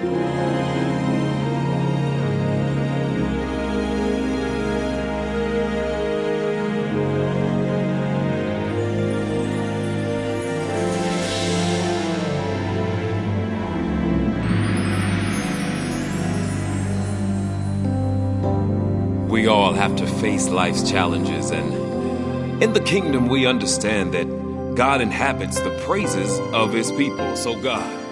We all have to face life's challenges, and in the kingdom we understand that God inhabits the praises of his people. So God,